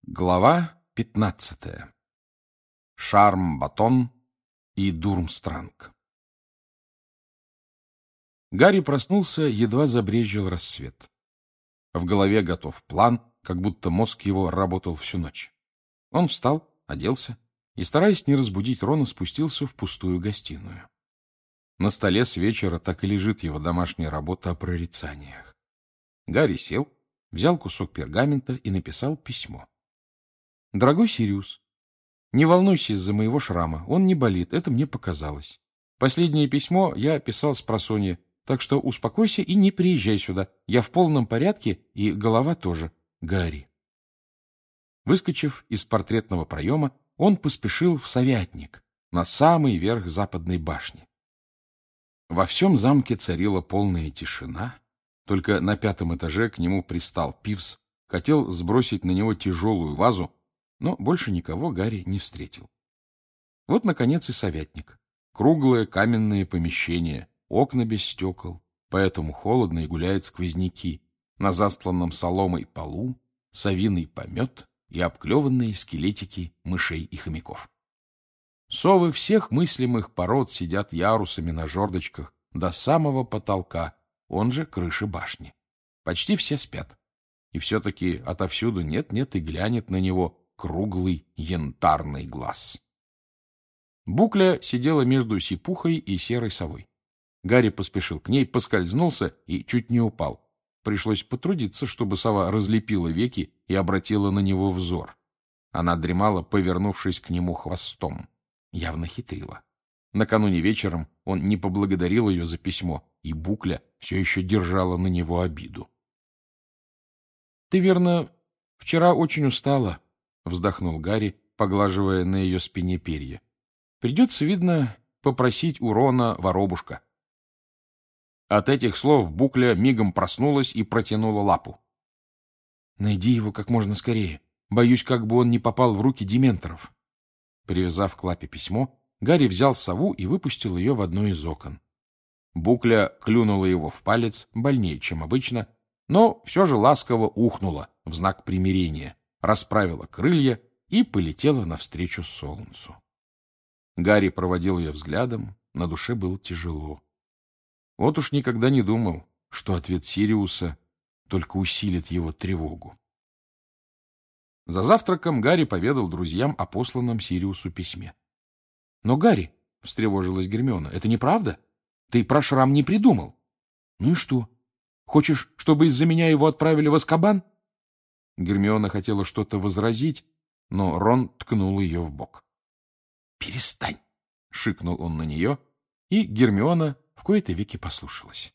Глава 15. Шарм-Батон и Дурмстранг. Гарри проснулся, едва забрезжил рассвет. В голове готов план, как будто мозг его работал всю ночь. Он встал, оделся и, стараясь не разбудить Рона, спустился в пустую гостиную. На столе с вечера так и лежит его домашняя работа о прорицаниях. Гарри сел, взял кусок пергамента и написал письмо. «Дорогой Сириус, не волнуйся из-за моего шрама, он не болит, это мне показалось. Последнее письмо я писал спросонья, так что успокойся и не приезжай сюда. Я в полном порядке, и голова тоже. Гарри». Выскочив из портретного проема, он поспешил в Совятник, на самый верх западной башни. Во всем замке царила полная тишина, только на 5-м этаже к нему пристал Пивз, хотел сбросить на него тяжелую вазу, но больше никого Гарри не встретил. Вот, наконец, и Совятник. Круглое каменное помещение, окна без стекол, поэтому холодно и гуляют сквозняки. На застланном соломой полу совиный помет и обклеванные скелетики мышей и хомяков. Совы всех мыслимых пород сидят ярусами на жердочках до самого потолка, он же крыши башни. Почти все спят. И все-таки отовсюду нет-нет и глянет на него круглый янтарный глаз. Букля сидела между сипухой и серой совой. Гарри поспешил к ней, поскользнулся и чуть не упал. Пришлось потрудиться, чтобы сова разлепила веки и обратила на него взор. Она дремала, повернувшись к нему хвостом. Явно хитрила. Накануне вечером он не поблагодарил ее за письмо, и Букля все еще держала на него обиду. — Ты, верно, вчера очень устала, — вздохнул Гарри, поглаживая на ее спине перья. — Придется, видно, попросить у Рона воробушка. От этих слов Букля мигом проснулась и протянула лапу. — Найди его как можно скорее. Боюсь, как бы он не попал в руки дементоров. Привязав к лапе письмо, Гарри взял сову и выпустил ее в одно из окон. Букля клюнула его в палец, больнее, чем обычно, но все же ласково ухнула в знак примирения, расправила крылья и полетела навстречу солнцу. Гарри проводил ее взглядом, на душе было тяжело. Вот уж никогда не думал, что ответ Сириуса только усилит его тревогу. За завтраком Гарри поведал друзьям о посланном Сириусу письме. — Но, Гарри, — встревожилась Гермиона, — это неправда? Ты про шрам не придумал. — Ну и что? Хочешь, чтобы из-за меня его отправили в Азкабан? Гермиона хотела что-то возразить, но Рон ткнул ее в бок. — Перестань! — шикнул он на нее, и Гермиона в кои-то веки послушалась.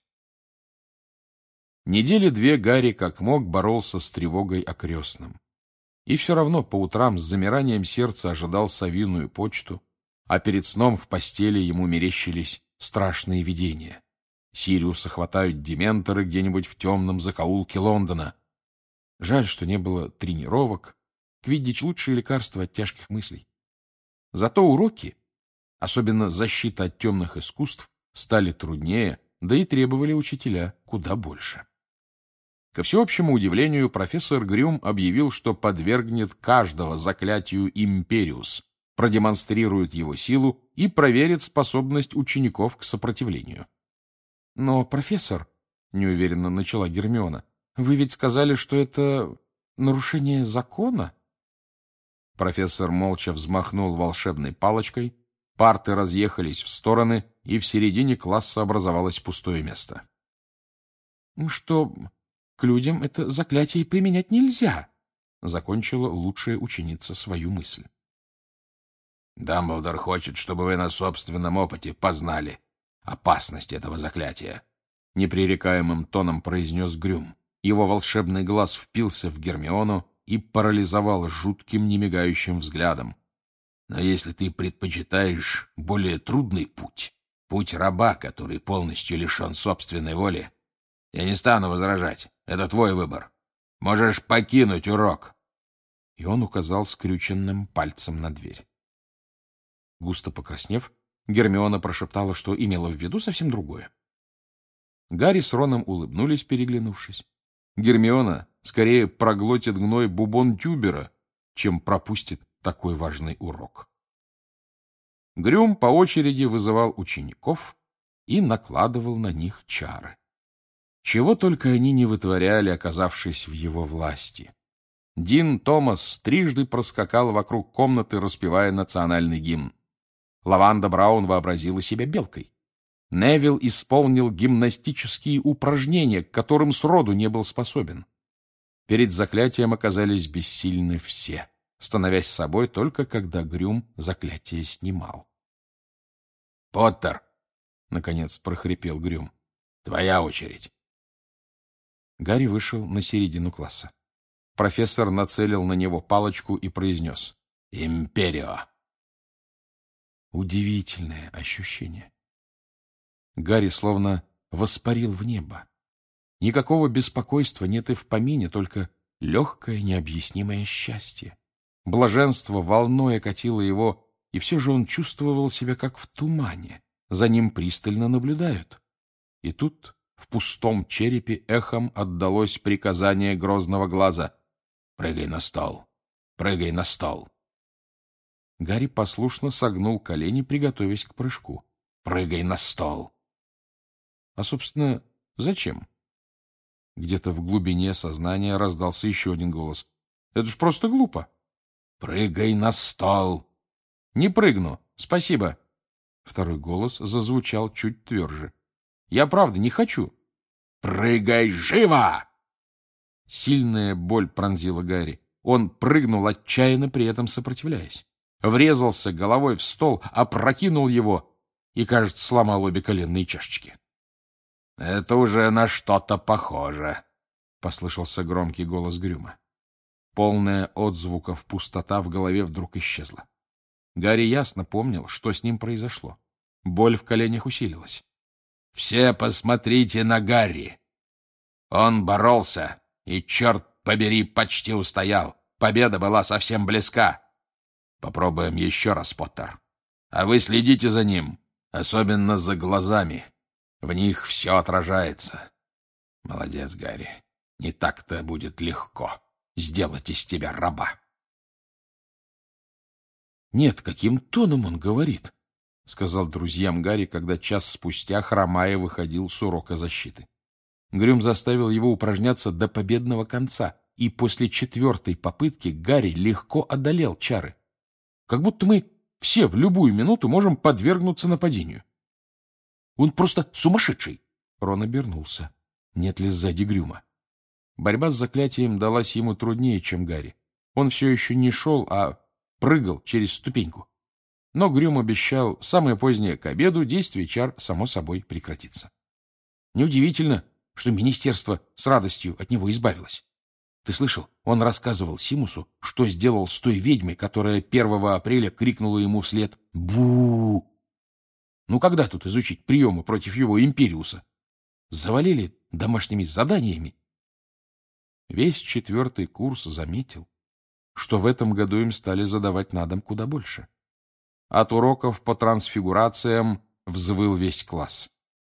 Недели 2 Гарри как мог боролся с тревогой о крестном. И все равно по утрам с замиранием сердца ожидал совиную почту, а перед сном в постели ему мерещились страшные видения. Сириуса хватают дементоры где-нибудь в темном закоулке Лондона. Жаль, что не было тренировок. Квиддич — лучшее лекарство от тяжких мыслей. Зато уроки, особенно защита от темных искусств, стали труднее, да и требовали учителя куда больше. Ко всеобщему удивлению, профессор Грюм объявил, что подвергнет каждого заклятию Империус, продемонстрирует его силу и проверит способность учеников к сопротивлению. — Но, профессор, — неуверенно начала Гермиона, — вы ведь сказали, что это нарушение закона? Профессор молча взмахнул волшебной палочкой, парты разъехались в стороны, и в середине класса образовалось пустое место. — Что... к людям это заклятие применять нельзя, — закончила лучшая ученица свою мысль. Дамблдор хочет, чтобы вы на собственном опыте познали опасность этого заклятия, — непререкаемым тоном произнес Грюм. Его волшебный глаз впился в Гермиону и парализовал жутким немигающим взглядом. Но если ты предпочитаешь более трудный путь, путь раба, который полностью лишен собственной воли, я не стану возражать. Это твой выбор. Можешь покинуть урок. И он указал скрюченным пальцем на дверь. Густо покраснев, Гермиона прошептала, что имела в виду совсем другое. Гарри с Роном улыбнулись, переглянувшись. Гермиона скорее проглотит гной бубон Тюбера, чем пропустит такой важный урок. Грюм по очереди вызывал учеников и накладывал на них чары. Чего только они не вытворяли, оказавшись в его власти. Дин Томас трижды проскакал вокруг комнаты, распевая национальный гимн. Лаванда Браун вообразила себя белкой. Невилл исполнил гимнастические упражнения, к которым сроду не был способен. Перед заклятием оказались бессильны все, становясь собой только когда Грюм заклятие снимал. — Поттер! — наконец прохрипел Грюм. — Твоя очередь. Гарри вышел на середину класса. Профессор нацелил на него палочку и произнес «Империо». Удивительное ощущение. Гарри словно воспарил в небо. Никакого беспокойства нет и в помине, только легкое необъяснимое счастье. Блаженство волной окатило его, и все же он чувствовал себя как в тумане. За ним пристально наблюдают. И тут в пустом черепе эхом отдалось приказание грозного глаза «Прыгай на стол! Прыгай на стол!» Гарри послушно согнул колени, приготовясь к прыжку. «Прыгай на стол!» А, собственно, зачем? Где-то в глубине сознания раздался еще один голос. «Это ж просто глупо!» «Прыгай на стол!» «Не прыгну, спасибо!» Второй голос зазвучал чуть тверже. «Я правда не хочу!» «Прыгай живо!» Сильная боль пронзила Гарри. Он прыгнул, отчаянно при этом сопротивляясь. Врезался головой в стол, опрокинул его и, кажется, сломал обе коленные чашечки. — Это уже на что-то похоже, — послышался громкий голос Грюма. Полная отзвуков пустота в голове вдруг исчезла. Гарри ясно помнил, что с ним произошло. Боль в коленях усилилась. — Все посмотрите на Гарри! Он боролся и, черт побери, почти устоял. Победа была совсем близка. Попробуем еще раз, Поттер. А вы следите за ним, особенно за глазами. В них все отражается. Молодец, Гарри. Не так-то будет легко сделать из тебя раба. Нет, каким тоном он говорит, — сказал друзьям Гарри, когда час спустя, хромая, выходил с урока защиты. Грюм заставил его упражняться до победного конца, и после 4-й попытки Гарри легко одолел чары. Как будто мы все в любую минуту можем подвергнуться нападению. Он просто сумасшедший. Рон обернулся. Нет ли сзади Грюма? Борьба с заклятием далась ему труднее, чем Гарри. Он все еще не шел, а прыгал через ступеньку. Но Грюм обещал, самое позднее к обеду действие чар само собой прекратится. Неудивительно, что министерство с радостью от него избавилось. Ты слышал, он рассказывал Симусу, что сделал с той ведьмой, которая 1 апреля крикнула ему вслед «Бу!». Ну когда тут изучить приемы против его Империуса? Завалили домашними заданиями. Весь 4-й курс заметил, что в этом году им стали задавать на дом куда больше. От уроков по трансфигурациям взвыл весь класс.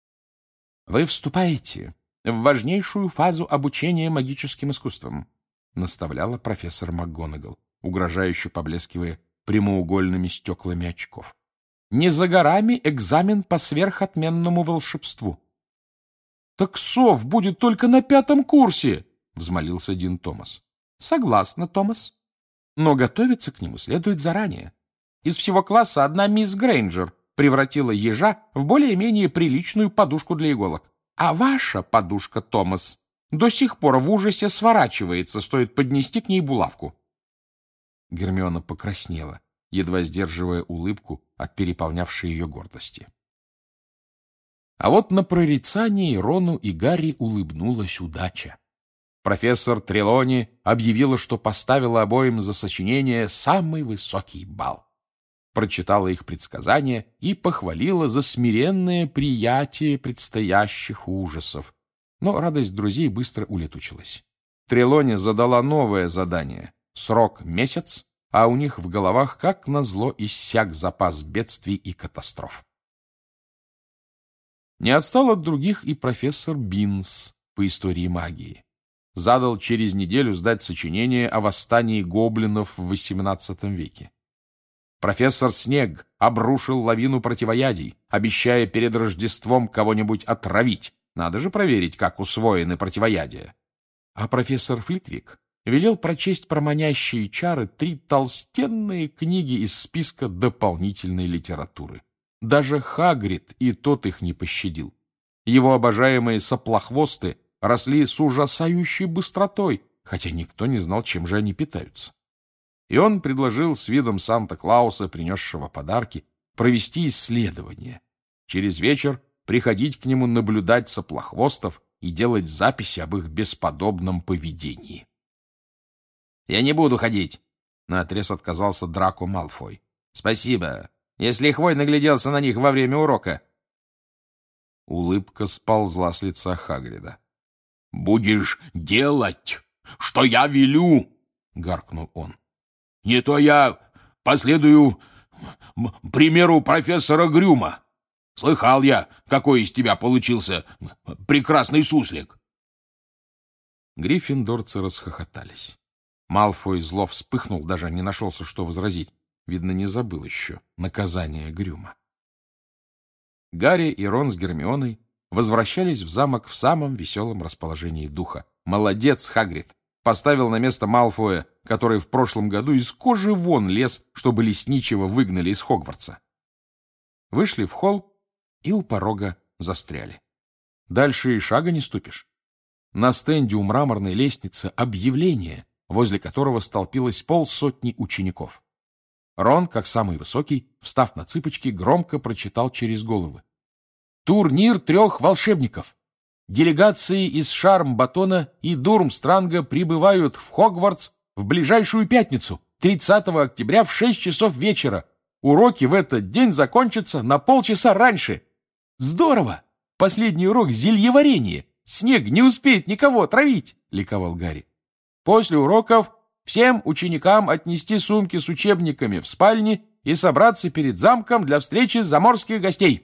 Вы вступаете в важнейшую фазу обучения магическим искусствам, наставляла профессор МакГонагал, угрожающе поблескивая прямоугольными стеклами очков. Не за горами экзамен по сверхотменному волшебству. — Так сов будет только на 5-м курсе, — взмолился Дин Томас. — Согласна, Томас. Но готовиться к нему следует заранее. Из всего класса одна мисс Грейнджер превратила ежа в более-менее приличную подушку для иголок. А ваша подушка, Томас, до сих пор в ужасе сворачивается, стоит поднести к ней булавку. Гермиона покраснела, едва сдерживая улыбку от переполнявшей ее гордости. А вот на прорицании Рону и Гарри улыбнулась удача. Профессор Трелони объявила, что поставила обоим за сочинение самый высокий балл. Прочитала их предсказания и похвалила за смиренное приятие предстоящих ужасов. Но радость друзей быстро улетучилась. Трелони задала новое задание. Срок — месяц, а у них в головах, как назло, иссяк запас бедствий и катастроф. Не отстал от других и профессор Бинс по истории магии. задал через неделю сдать сочинение о восстании гоблинов в XVIII веке. Профессор Снег обрушил лавину противоядий, обещая перед Рождеством кого-нибудь отравить. Надо же проверить, как усвоены противоядия. А профессор Флитвик велел прочесть про манящие чары 3 толстенные книги из списка дополнительной литературы. Даже Хагрид и тот их не пощадил. Его обожаемые соплохвосты росли с ужасающей быстротой, хотя никто не знал, чем же они питаются. И он предложил с видом Санта-Клауса, принесшего подарки, провести исследование. Через вечер приходить к нему наблюдать соплохвостов и делать записи об их бесподобном поведении. «Я не буду ходить», — наотрез отказался Драко Малфой. «Спасибо, если Хвой нагляделся на них во время урока». Улыбка сползла с лица Хагрида. «Будешь делать, что я велю», — гаркнул он. «Не то я последую примеру профессора Грюма. Слыхал я, какой из тебя получился прекрасный суслик». Гриффиндорцы расхохотались. Малфой зло вспыхнул, даже не нашелся, что возразить. Видно, не забыл еще наказание Грюма. Гарри и Рон с Гермионой возвращались в замок в самом веселом расположении духа. Молодец, Хагрид! Поставил на место Малфоя, который в прошлом году из кожи вон лез, чтобы лесничего выгнали из Хогвартса. Вышли в холл и у порога застряли. Дальше и шага не ступишь. На стенде у мраморной лестницы объявление, возле которого столпилось 50 учеников. Рон, как самый высокий, встав на цыпочки, громко прочитал через головы. «Турнир 3 волшебников! Делегации из Шарм-Батона и Дурмстранга прибывают в Хогвартс в ближайшую пятницу, 30 октября в 6 часов вечера. Уроки в этот день закончатся на полчаса раньше. Здорово! Последний урок — зельеварение. Снег не успеет никого отравить!» — ликовал Гарри. «После уроков всем ученикам отнести сумки с учебниками в спальни и собраться перед замком для встречи заморских гостей.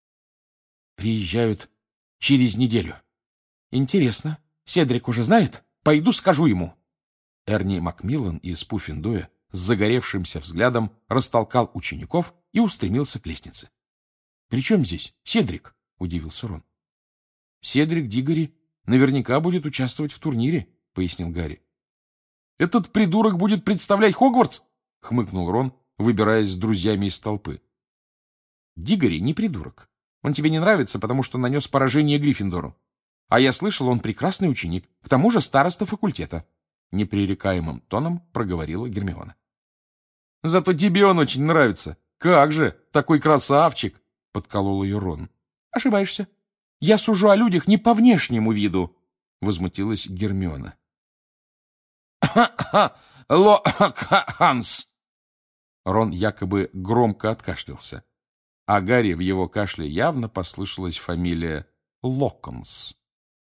Приезжают через неделю. Интересно, Седрик уже знает? Пойду скажу ему». Эрни Макмиллан из Пуффендуя с загоревшимся взглядом растолкал учеников и устремился к лестнице. «При чем здесь Седрик?» — удивился Рон. «Седрик Диггори наверняка будет участвовать в турнире», — пояснил Гарри. «Этот придурок будет представлять Хогвартс?» — хмыкнул Рон, выбираясь с друзьями из толпы. «Диггори не придурок. Он тебе не нравится, потому что нанес поражение Гриффиндору. А я слышал, он прекрасный ученик, к тому же староста факультета», — непререкаемым тоном проговорила Гермиона. «Зато тебе он очень нравится. Как же, такой красавчик!» — подколол ее Рон. «Ошибаешься. Я сужу о людях не по внешнему виду», — возмутилась Гермиона. «Ха-ха! Ло-ха-ха-ханс!» Рон якобы громко откашлялся, а Гарри в его кашле явно послышалась фамилия Локонс.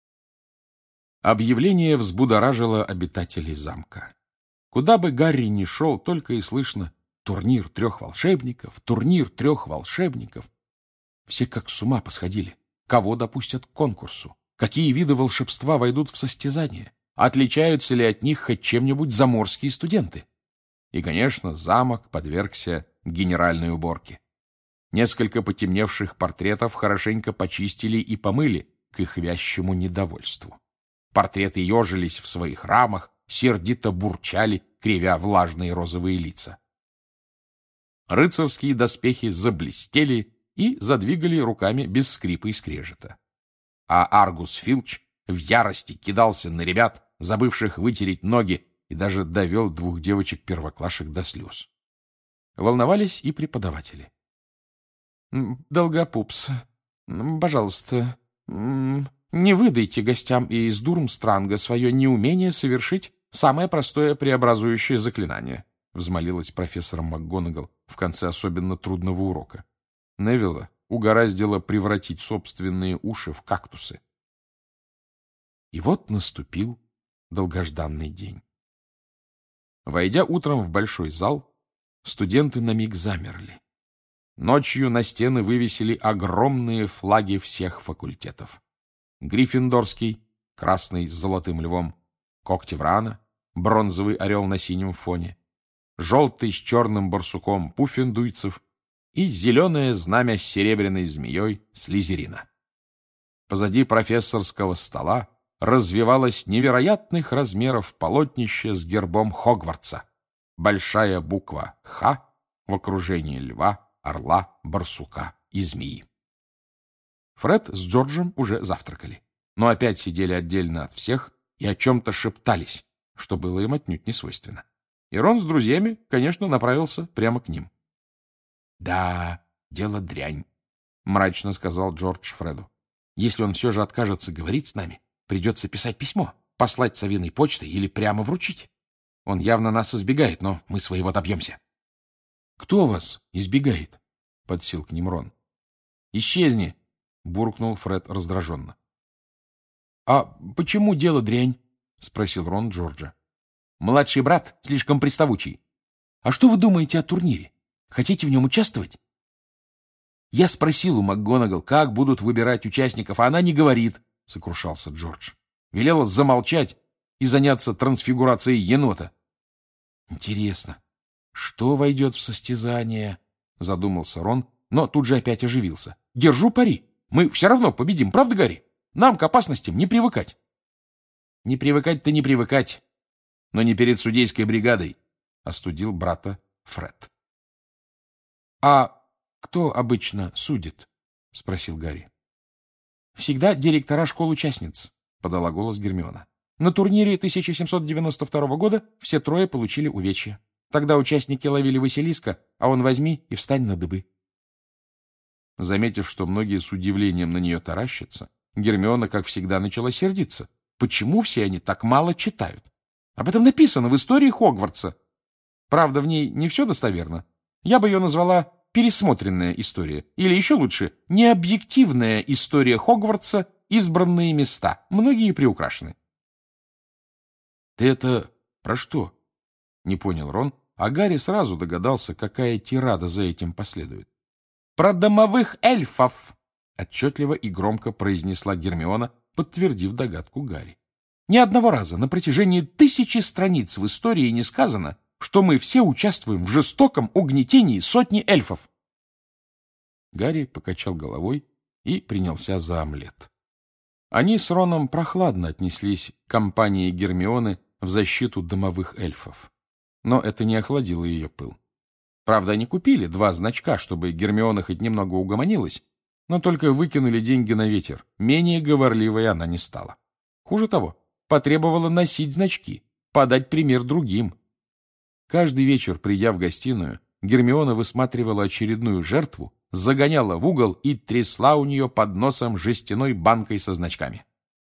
Объявление взбудоражило обитателей замка. Куда бы Гарри ни шел, только и слышно: «Турнир 3 волшебников! Турнир 3 волшебников!» Все как с ума посходили. Кого допустят к конкурсу? Какие виды волшебства войдут в состязание? Отличаются ли от них хоть чем-нибудь заморские студенты? И, конечно, замок подвергся генеральной уборке. Несколько потемневших портретов хорошенько почистили и помыли к их вящему недовольству. Портреты ежились в своих рамах, сердито бурчали, кривя влажные розовые лица. Рыцарские доспехи заблестели и задвигали руками без скрипа и скрежета. А Аргус Филч в ярости кидался на ребят, забывших вытереть ноги, и даже довел 2 девочек-первоклашек до слез. Волновались и преподаватели. «Долгопупс, пожалуйста, не выдайте гостям из Дурмстранга свое неумение совершить самое простое преобразующее заклинание», — взмолилась профессор МакГонагал в конце особенно трудного урока. Невилла угораздило превратить собственные уши в кактусы. И вот наступил долгожданный день. Войдя утром в большой зал, студенты на миг замерли. Ночью на стены вывесили огромные флаги всех факультетов. Гриффиндорский, красный с золотым львом, когти врана, бронзовый орел на синем фоне, желтый с черным барсуком пуффендуйцев и зеленое знамя с серебряной змеей слизерина. Позади профессорского стола развивалось невероятных размеров полотнище с гербом Хогвартса. Большая буква «Х» в окружении льва, орла, барсука и змеи. Фред с Джорджем уже завтракали, но опять сидели отдельно от всех и о чем-то шептались, что было им отнюдь не свойственно. И Рон с друзьями, конечно, направился прямо к ним. — Да, дело дрянь, — мрачно сказал Джордж Фреду. — Если он все же откажется говорить с нами, придется писать письмо, послать совиной почтой или прямо вручить. Он явно нас избегает, но мы своего добьемся. — Кто вас избегает? — подсел к ним Рон. — Исчезни! — буркнул Фред раздраженно. — А почему дело дрянь? — спросил Рон Джорджа. — Младший брат слишком приставучий. — А что вы думаете о турнире? Хотите в нем участвовать? Я спросил у МакГонагал, как будут выбирать участников, а она не говорит, — сокрушался Джордж. Велела замолчать и заняться трансфигурацией енота. — Интересно, что войдет в состязание? — задумался Рон, но тут же опять оживился. — Держу пари. Мы все равно победим, правда, Гарри? Нам к опасностям не привыкать. — Не привыкать-то не привыкать, но не перед судейской бригадой, — остудил брата Фред. — А кто обычно судит? — спросил Гарри. — Всегда директора школ-участниц, — подала голос Гермиона. На турнире 1792 года все трое получили увечья. Тогда участники ловили Василиска, а он возьми и встань на дыбы. Заметив, что многие с удивлением на нее таращатся, Гермиона, как всегда, начала сердиться. Почему все они так мало читают? Об этом написано в истории Хогвартса. Правда, в ней не все достоверно. Я бы ее назвала «пересмотренная история». Или еще лучше, «необъективная история Хогвартса. Избранные места». Многие приукрашены. «Ты это про что?» — не понял Рон, а Гарри сразу догадался, какая тирада за этим последует. «Про домовых эльфов!» — отчетливо и громко произнесла Гермиона, подтвердив догадку Гарри. «Ни одного раза на протяжении 1000 страниц в истории не сказано, что мы все участвуем в жестоком угнетении сотни эльфов». Гарри покачал головой и принялся за омлет. Они с Роном прохладно отнеслись к кампании Гермионы в защиту домовых эльфов. Но это не охладило ее пыл. Правда, они купили 2 значка, чтобы Гермиона хоть немного угомонилась, но только выкинули деньги на ветер. Менее говорливой она не стала. Хуже того, потребовала носить значки, подать пример другим. Каждый вечер, придя в гостиную, Гермиона высматривала очередную жертву, загоняла в угол и трясла у нее под носом жестяной банкой со значками.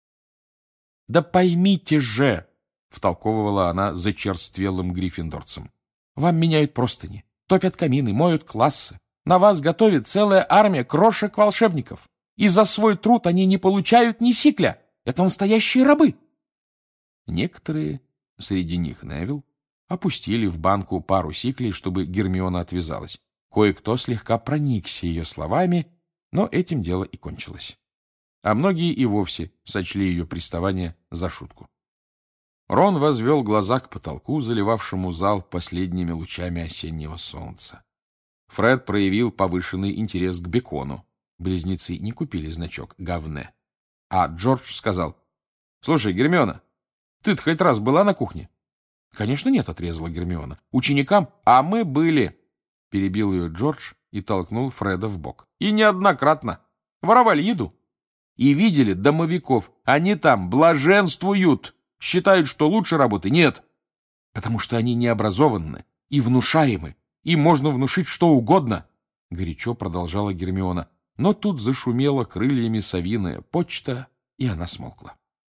«Да поймите же!» — втолковывала она зачерствелым гриффиндорцем. «Вам меняют простыни, топят камины, моют классы. На вас готовит целая армия крошек-волшебников. И за свой труд они не получают ни сикля. Это настоящие рабы!» Некоторые, среди них Невилл, опустили в банку пару сиклей, чтобы Гермиона отвязалась. Кое-кто слегка проникся ее словами, но этим дело и кончилось. А многие и вовсе сочли ее приставание за шутку. Рон возвел глаза к потолку, заливавшему зал последними лучами осеннего солнца. Фред проявил повышенный интерес к бекону. Близнецы не купили значок «Гавне». А Джордж сказал: «Слушай, Гермиона, ты-то хоть раз была на кухне?» «Конечно нет», — отрезала Гермиона. «Ученикам? А мы были», — перебил ее Джордж и толкнул Фреда в бок. «И неоднократно. Воровали еду. И видели домовиков. Они там блаженствуют. Считают, что лучше работы нет. Потому что они необразованны и внушаемы. Им можно внушить что угодно», — горячо продолжала Гермиона. Но тут зашумела крыльями совиная почта, и она смолкла.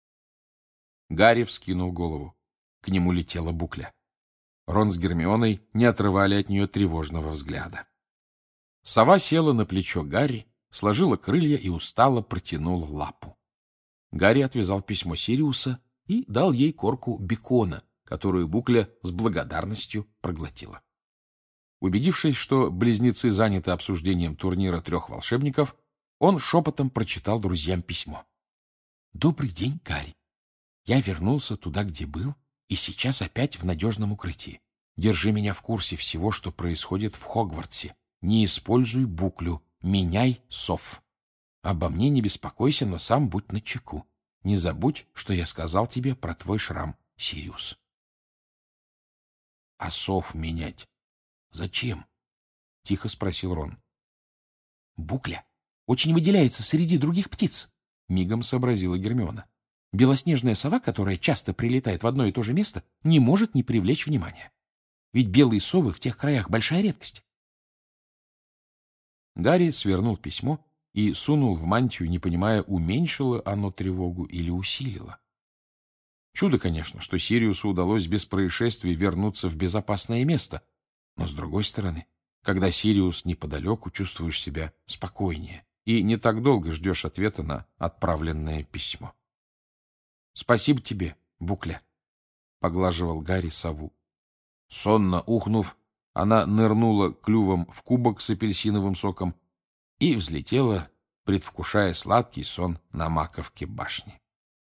Гарри вскинул голову. К нему летела букля. Рон с Гермионой не отрывали от нее тревожного взгляда. Сова села на плечо Гарри, сложила крылья и устало протянула лапу. Гарри отвязал письмо Сириуса и дал ей корку бекона, которую букля с благодарностью проглотила. Убедившись, что близнецы заняты обсуждением турнира 3 волшебников, он шепотом прочитал друзьям письмо. «Добрый день, Гарри. Я вернулся туда, где был, и сейчас опять в надежном укрытии. Держи меня в курсе всего, что происходит в Хогвартсе. Не используй буклю, меняй сов. Обо мне не беспокойся, но сам будь начеку. Не забудь, что я сказал тебе про твой шрам, Сириус. — А сов менять зачем? — тихо спросил Рон. — Букля очень выделяется среди других птиц, — мигом сообразила Гермиона. Белоснежная сова, которая часто прилетает в одно и то же место, не может не привлечь внимания. Ведь белые совы в тех краях большая редкость. Гарри свернул письмо и сунул в мантию, не понимая, уменьшило оно тревогу или усилило. Чудо, конечно, что Сириусу удалось без происшествий вернуться в безопасное место, но, с другой стороны, когда Сириус неподалеку, чувствуешь себя спокойнее и не так долго ждешь ответа на отправленное письмо. — Спасибо тебе, Букля, — поглаживал Гарри сову. Сонно ухнув, она нырнула клювом в кубок с апельсиновым соком и взлетела, предвкушая сладкий сон на маковке башни.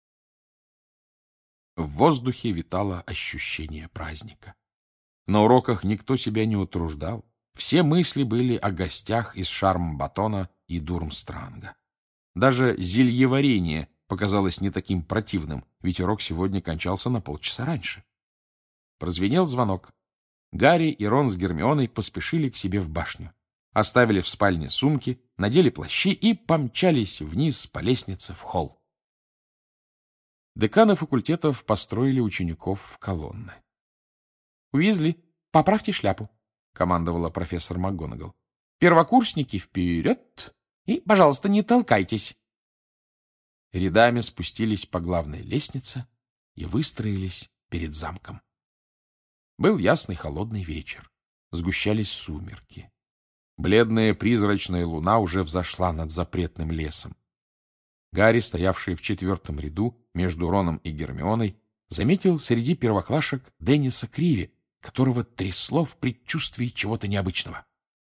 В воздухе витало ощущение праздника. На уроках никто себя не утруждал. Все мысли были о гостях из Шармбатона и Дурмстранга. Даже зельеварение показалось не таким противным, ведь урок сегодня кончался на полчаса раньше. Прозвенел звонок. Гарри и Рон с Гермионой поспешили к себе в башню. Оставили в спальне сумки, надели плащи и помчались вниз по лестнице в холл. Деканы факультетов построили учеников в колонны. — Уизли, поправьте шляпу, — командовала профессор МакГонагал. — Первокурсники вперед! И, пожалуйста, не толкайтесь. Рядами спустились по главной лестнице и выстроились перед замком. Был ясный холодный вечер. Сгущались сумерки. Бледная призрачная луна уже взошла над запретным лесом. Гарри, стоявший в 4-м ряду между Роном и Гермионой, заметил среди первоклашек Денниса Криви, которого трясло в предчувствии чего-то необычного.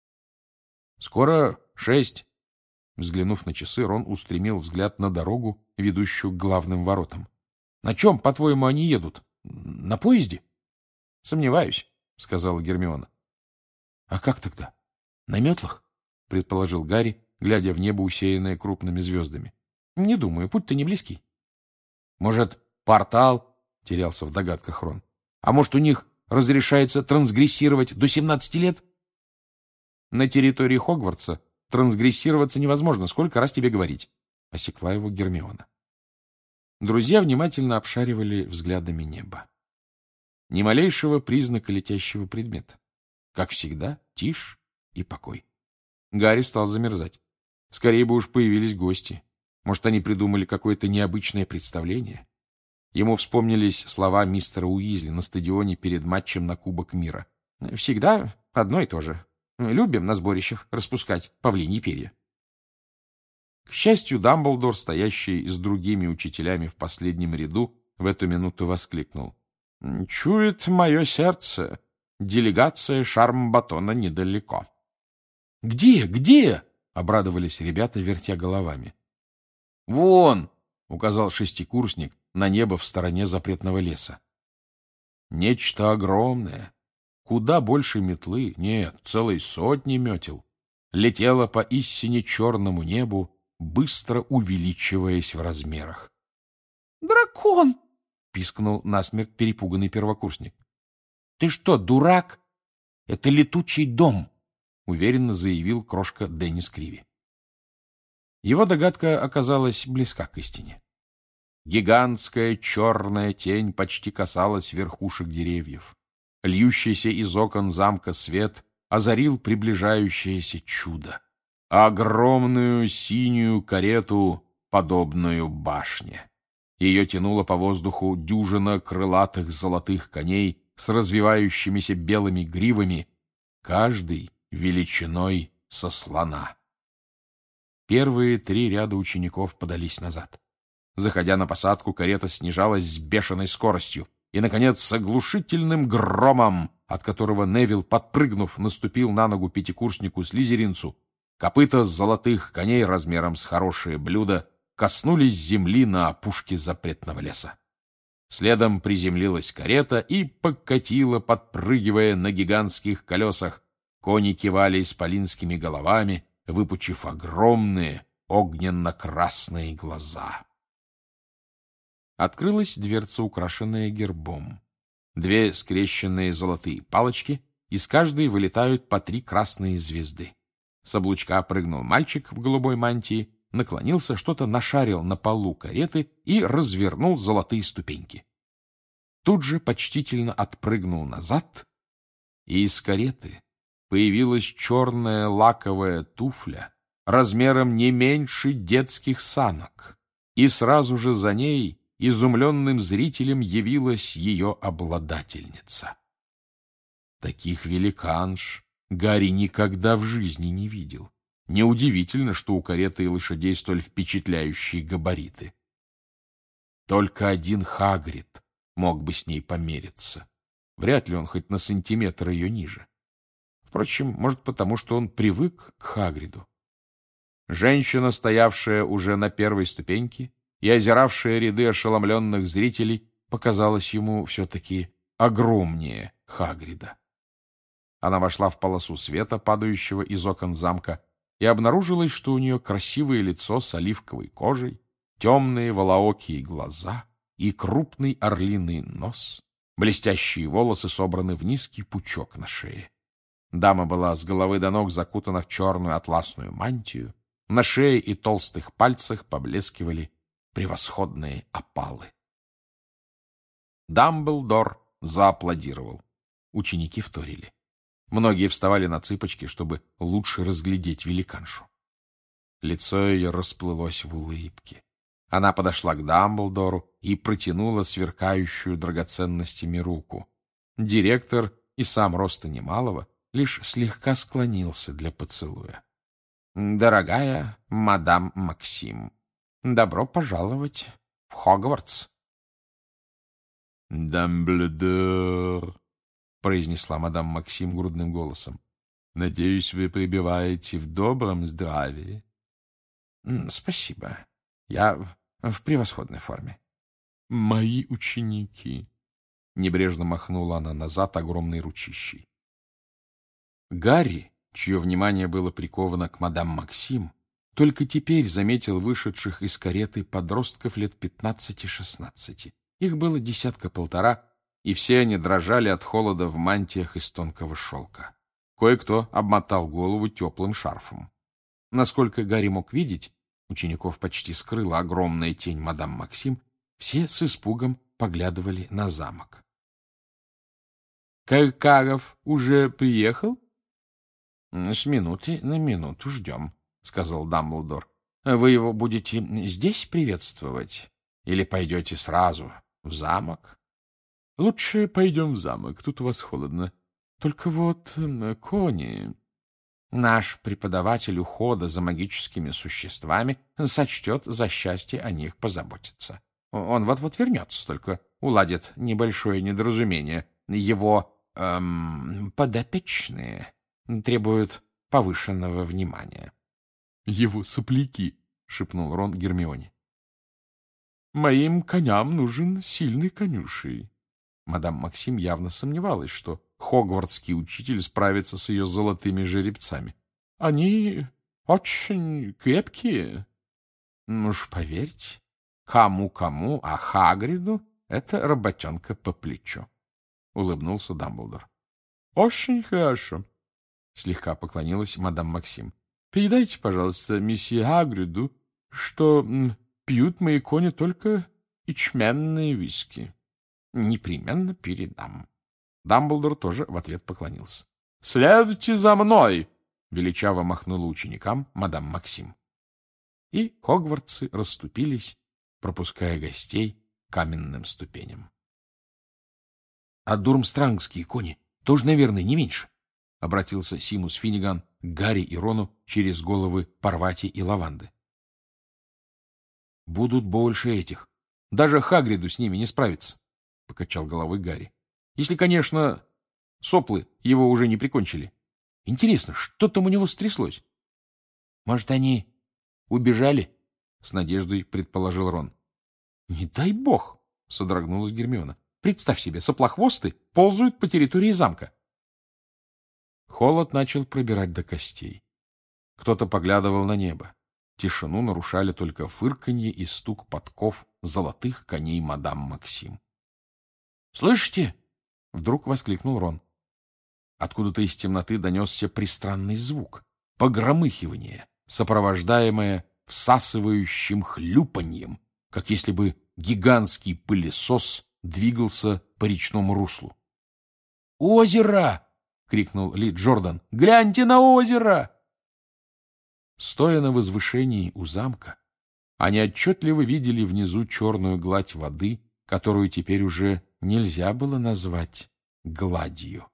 — Скоро 6. Взглянув на часы, Рон устремил взгляд на дорогу, ведущую к главным воротам. — На чем, по-твоему, они едут? На поезде? — Сомневаюсь, — сказала Гермиона. — А как тогда? На метлах? — предположил Гарри, глядя в небо, усеянное крупными звездами. — Не думаю, путь-то не близкий. — Может, портал? — терялся в догадках Рон. — А может, у них разрешается трансгрессировать до 17 лет? — На территории Хогвартса трансгрессироваться невозможно. Сколько раз тебе говорить? — осекла его Гермиона. Друзья внимательно обшаривали взглядами небо. Ни малейшего признака летящего предмета. Как всегда, тишь и покой. Гарри стал замерзать. Скорее бы уж появились гости. Может, они придумали какое-то необычное представление? Ему вспомнились слова мистера Уизли на стадионе перед матчем на Кубок мира. «Всегда одно и то же. Любим на сборищах распускать павлиньи перья». К счастью, Дамблдор, стоящий с другими учителями в последнем ряду, в эту минуту воскликнул: «Чует мое сердце, делегация Шармбатона недалеко». «Где? Где?» — обрадовались ребята, вертя головами. «Вон!» — указал шестикурсник на небо в стороне запретного леса. Нечто огромное, куда больше метлы, нет, целой сотни метел, летело по истине черному небу, быстро увеличиваясь в размерах. «Дракон!» — пискнул насмерть перепуганный первокурсник. «Ты что, дурак? Это летучий дом!» — уверенно заявил крошка Деннис Криви. Его догадка оказалась близка к истине. Гигантская черная тень почти касалась верхушек деревьев. Льющийся из окон замка свет озарил приближающееся чудо. Огромную синюю карету, подобную башне. Ее тянуло по воздуху дюжина крылатых золотых коней с развивающимися белыми гривами, каждый величиной со слона. Первые 3 ряда учеников подались назад. Заходя на посадку, карета снижалась с бешеной скоростью и, наконец, с оглушительным громом, от которого Невилл, подпрыгнув, наступил на ногу пятикурснику-слизеринцу, копыта золотых коней размером с хорошее блюдо коснулись земли на опушке запретного леса. Следом приземлилась карета и покатила, подпрыгивая на гигантских колесах. Кони кивали исполинскими головами, выпучив огромные огненно-красные глаза. Открылась дверца, украшенная гербом. 2 скрещенные золотые палочки, из каждой вылетают по 3 красные звезды. С облучка прыгнул мальчик в голубой мантии, наклонился, что-то нашарил на полу кареты и развернул золотые ступеньки. Тут же почтительно отпрыгнул назад, и из кареты появилась черная лаковая туфля размером не меньше детских санок, и сразу же за ней изумленным зрителям явилась ее обладательница. Таких великанш Гарри никогда в жизни не видел. Неудивительно, что у кареты и лошадей столь впечатляющие габариты. Только один Хагрид мог бы с ней помериться. Вряд ли он хоть на сантиметр ее ниже. Впрочем, может, потому что он привык к Хагриду. Женщина, стоявшая уже на первой ступеньке и озиравшая ряды ошеломленных зрителей, показалась ему все-таки огромнее Хагрида. Она вошла в полосу света, падающего из окон замка, и обнаружилось, что у нее красивое лицо с оливковой кожей, темные волоокие глаза и крупный орлиный нос, блестящие волосы собраны в низкий пучок на шее. Дама была с головы до ног закутана в черную атласную мантию, на шее и толстых пальцах поблескивали превосходные опалы. Дамблдор зааплодировал. Ученики вторили. Многие вставали на цыпочки, чтобы лучше разглядеть великаншу. Лицо ее расплылось в улыбке. Она подошла к Дамблдору и протянула сверкающую драгоценностями руку. Директор, и сам роста немалого, лишь слегка склонился для поцелуя. «Дорогая мадам Максим, добро пожаловать в Хогвартс!» «Дамблдор», — произнесла мадам Максим грудным голосом, — «надеюсь, вы пребываете в добром здравии». «Спасибо. Я в превосходной форме». «Мои ученики», — небрежно махнула она назад огромной ручищей. Гарри, чье внимание было приковано к мадам Максим, только теперь заметил вышедших из кареты подростков лет 15-16. Их было 10-1.5, и все они дрожали от холода в мантиях из тонкого шелка. Кое-кто обмотал голову теплым шарфом. Насколько Гарри мог видеть, учеников почти скрыла огромная тень мадам Максим, все с испугом поглядывали на замок. «Каркаров уже приехал?» «С минуты на минуту ждем», — сказал Дамблдор. «Вы его будете здесь приветствовать? Или пойдете сразу в замок?» «Лучше пойдем в замок, тут у вас холодно. Только вот кони...» «Наш преподаватель ухода за магическими существами сочтет за счастье о них позаботиться. Он вот-вот вернется, только уладит небольшое недоразумение. Его подопечные требуют повышенного внимания». «Его сопляки», — шепнул Рон Гермионе. «Моим коням нужен сильный конюшей». Мадам Максим явно сомневалась, что хогвартский учитель справится с ее золотыми жеребцами. «Они очень крепкие». «Ну уж поверьте, кому-кому, а Хагриду это работенка по плечу», — улыбнулся Дамблдор. «Очень хорошо», — слегка поклонилась мадам Максим. «Передайте, пожалуйста, месье Хагриду, что пьют мои кони только ячменные виски». «Непременно передам». Дамблдор тоже в ответ поклонился. «Следуйте за мной!» — величаво махнула ученикам мадам Максим. И хогвартсы расступились, пропуская гостей каменным ступеням. — А дурмстрангские кони тоже, наверное, не меньше, — обратился Симус Финниган к Гарри и Рону через головы Парвати и Лаванды. — Будут больше этих. Даже Хагриду с ними не справиться, — покачал головой Гарри. — Если, конечно, соплы его уже не прикончили. Интересно, что там у него стряслось? — Может, они убежали? — с надеждой предположил Рон. — Не дай бог! — содрогнулась Гермиона. — Представь себе, соплохвосты ползают по территории замка. Холод начал пробирать до костей. Кто-то поглядывал на небо. Тишину нарушали только фырканье и стук подков золотых коней мадам Максим. «Слышите?» — вдруг воскликнул Рон. Откуда-то из темноты донесся пристранный звук — погромыхивание, сопровождаемое всасывающим хлюпаньем, как если бы гигантский пылесос двигался по речному руслу. «Озеро!» — крикнул Ли Джордан. «Гляньте на озеро!» Стоя на возвышении у замка, они отчетливо видели внизу черную гладь воды, которую теперь уже нельзя было назвать гладью.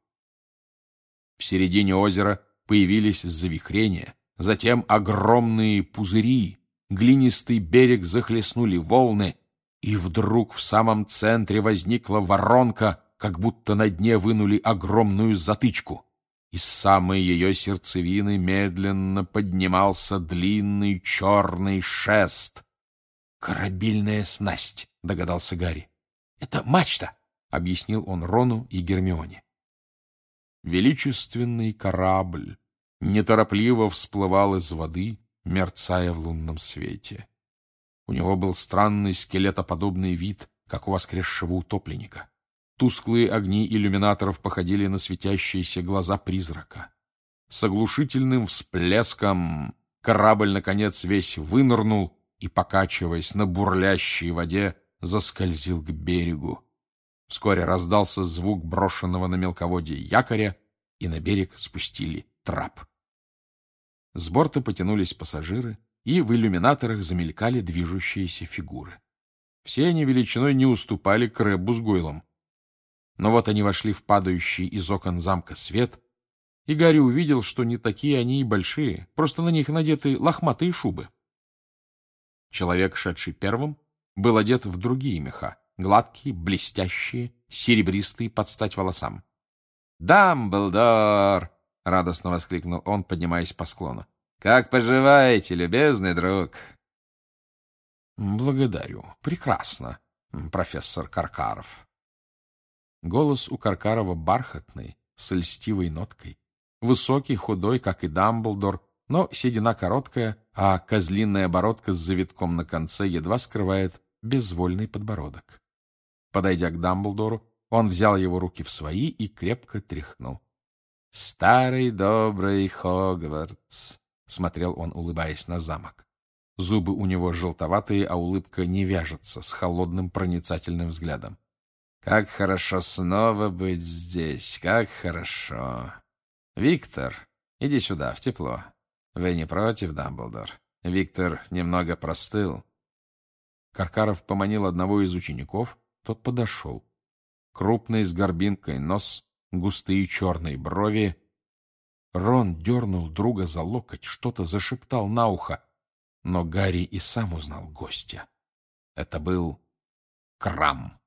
В середине озера появились завихрения, затем огромные пузыри, глинистый берег захлестнули волны, и вдруг в самом центре возникла воронка, как будто на дне вынули огромную затычку. Из самой ее сердцевины медленно поднимался длинный черный шест. «Корабельная снасть», — догадался Гарри. «Это мачта», — объяснил он Рону и Гермионе. Величественный корабль неторопливо всплывал из воды, мерцая в лунном свете. У него был странный скелетоподобный вид, как у воскресшего утопленника. Тусклые огни иллюминаторов походили на светящиеся глаза призрака. С оглушительным всплеском корабль, наконец, весь вынырнул и, покачиваясь на бурлящей воде, заскользил к берегу. Вскоре раздался звук брошенного на мелководье якоря, и на берег спустили трап. С борта потянулись пассажиры, и в иллюминаторах замелькали движущиеся фигуры. Все они величиной не уступали Крэббу с Гойлом. Но вот они вошли в падающий из окон замка свет, и Гарри увидел, что не такие они и большие, просто на них надеты лохматые шубы. Человек, шедший первым, был одет в другие меха, гладкие, блестящие, серебристые под стать волосам. «Дамблдор!» — радостно воскликнул он, поднимаясь по склону. «Как поживаете, любезный друг?» «Благодарю. Прекрасно, профессор Каркаров». Голос у Каркарова бархатный, с льстивой ноткой. Высокий, худой, как и Дамблдор, но седина короткая, а козлиная бородка с завитком на конце едва скрывает безвольный подбородок. Подойдя к Дамблдору, он взял его руки в свои и крепко тряхнул. «Старый добрый Хогвартс!» — смотрел он, улыбаясь на замок. Зубы у него желтоватые, а улыбка не вяжется с холодным проницательным взглядом. «Как хорошо снова быть здесь, как хорошо! Виктор, иди сюда, в тепло. Вы не против, Дамблдор? Виктор немного простыл». Каркаров поманил одного из учеников, тот подошел. Крупный, с горбинкой нос, густые черные брови. Рон дернул друга за локоть, что-то зашептал на ухо, но Гарри и сам узнал гостя. Это был Крам.